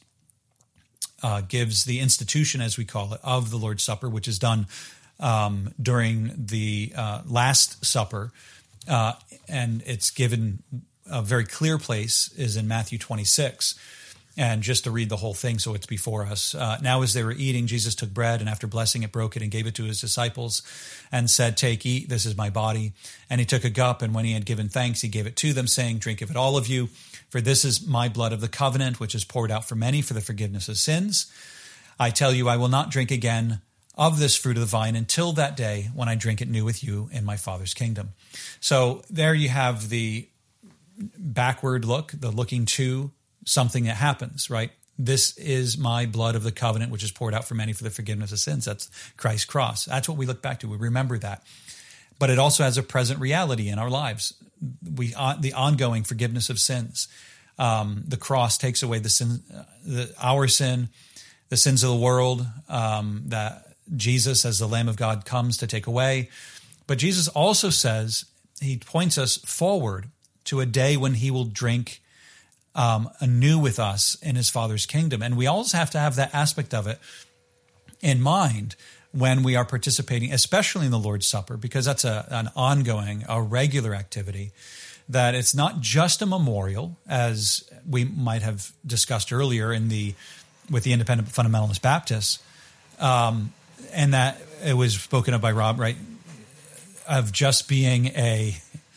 gives the institution, as we call it, of the Lord's Supper, which is done during the Last Supper, and it's given a very clear place is in Matthew 26. And just to read the whole thing, so it's before us. Now as they were eating, Jesus took bread, and after blessing it, broke it and gave it to his disciples and said, "Take, eat, this is my body." And he took a cup, and when he had given thanks, he gave it to them, saying, "Drink of it, all of you, for this is my blood of the covenant, which is poured out for many for the forgiveness of sins. I tell you, I will not drink again of this fruit of the vine until that day when I drink it new with you in my Father's kingdom." So there you have the backward look, the looking to something that happens, right? This is my blood of the covenant, which is poured out for many for the forgiveness of sins. That's Christ's cross. That's what we look back to. We remember that. But it also has a present reality in our lives. The ongoing forgiveness of sins. The cross takes away our sin, the sins of the world, that Jesus, as the Lamb of God, comes to take away. But Jesus also says, he points us forward to a day when he will drink anew with us in his Father's kingdom. And we always have to have that aspect of it, in mind when we are participating, especially in the Lord's Supper, because that's an ongoing, a regular activity, that it's not just a memorial, as we might have discussed earlier with the Independent Fundamentalist Baptists, and that it was spoken of by Rob, right, of just being a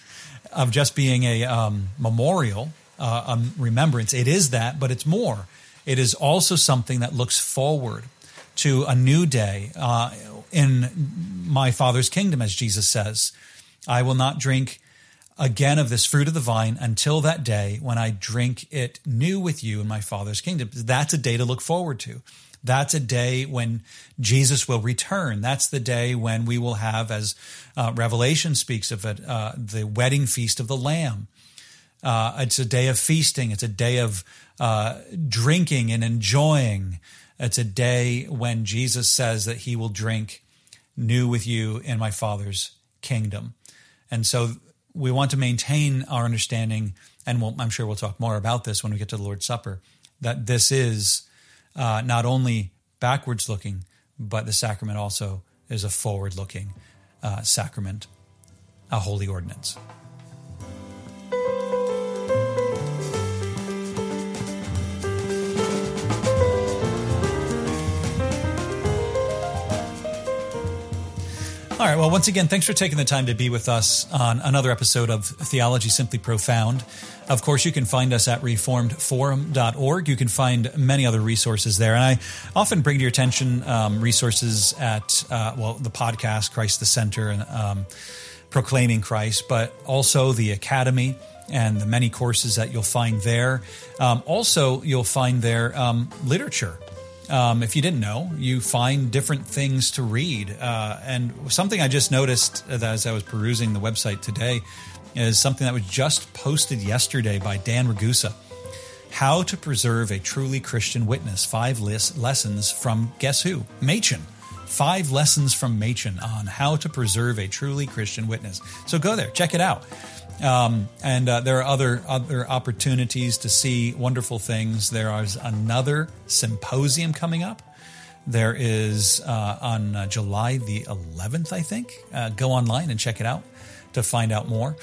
memorial, remembrance. It is that, but it's more. It is also something that looks forward to a new day in my Father's kingdom, as Jesus says. I will not drink again of this fruit of the vine until that day when I drink it new with you in my Father's kingdom. That's a day to look forward to. That's a day when Jesus will return. That's the day when we will have, as Revelation speaks of it, the wedding feast of the Lamb. It's a day of feasting. It's a day of drinking and enjoying. It's a day when Jesus says that he will drink new with you in my Father's kingdom. And so we want to maintain our understanding, and I'm sure we'll talk more about this when we get to the Lord's Supper, that this is not only backwards looking, but the sacrament also is a forward looking sacrament, a holy ordinance. All right, well, once again, thanks for taking the time to be with us on another episode of Theology Simply Profound. Of course, you can find us at reformedforum.org. You can find many other resources there. And I often bring to your attention resources at, the podcast, Christ the Center, and Proclaiming Christ, but also the Academy and the many courses that you'll find there. Also, you'll find there literature. If you didn't know, you find different things to read. And something I just noticed as I was perusing the website today is something that was just posted yesterday by Dan Ragusa. How to Preserve a Truly Christian Witness. 5 lessons from, guess who? Machen. 5 lessons from Machen on how to preserve a truly Christian witness. So go there, check it out. And there are other opportunities to see wonderful things. There is another symposium coming up. There is on July the 11th, I think. Go online and check it out to find out more.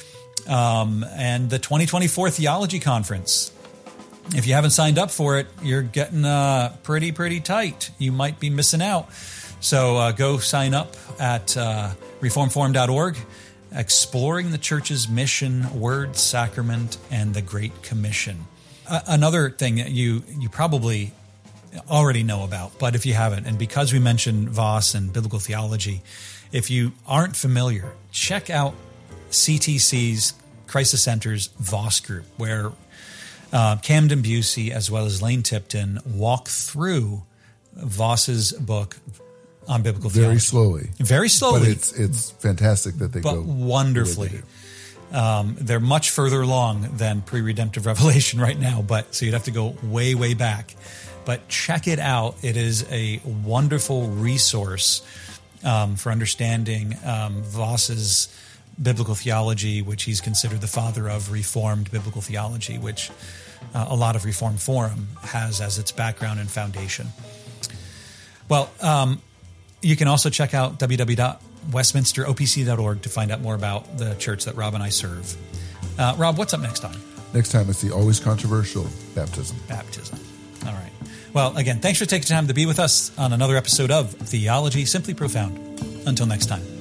And the 2024 Theology Conference. If you haven't signed up for it, you're getting pretty tight. You might be missing out. So go sign up at reformedforum.org. Exploring the Church's mission, word, sacrament, and the Great Commission. Another thing that you probably already know about, but if you haven't, and because we mentioned Voss and biblical theology, if you aren't familiar, check out CTC's, Christ the Center's Voss group, where Camden Busey as well as Lane Tipton walk through Voss's book on biblical theology. Very slowly. But it's fantastic that they go wonderfully. They're much further along than pre-redemptive revelation right now, but so you'd have to go way back. But check it out. It is a wonderful resource for understanding Voss's biblical theology, which he's considered the father of Reformed biblical theology, which a lot of Reformed Forum has as its background and foundation. Well, you can also check out www.westminsteropc.org to find out more about the church that Rob and I serve. Rob, what's up next time? Next time it's the always controversial baptism. All right. Well, again, thanks for taking time to be with us on another episode of Theology Simply Profound. Until next time.